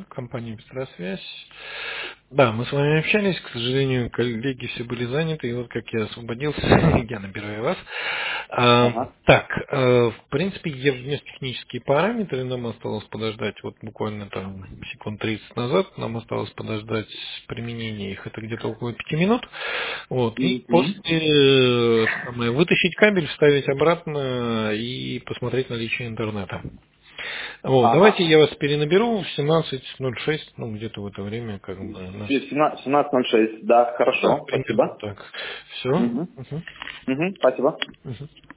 компания «Быстросвязь». Да, мы с вами общались, к сожалению, коллеги все были заняты, и вот как я освободился, я набираю вас. Ага. Так, в принципе, я внес технические параметры, нам осталось подождать, вот буквально там секунд 30 назад, нам осталось подождать применения их, это где-то около 5 минут. Вот, и Мгм. после вытащить кабель, вставить обратно и посмотреть наличие интернета. Вот, давайте Ага. я вас перенаберу в 17:06, ну где-то в это время, как бы наш. 17:06. Да, Да, хорошо. примерно Спасибо. так. Все. Угу. Угу. Спасибо.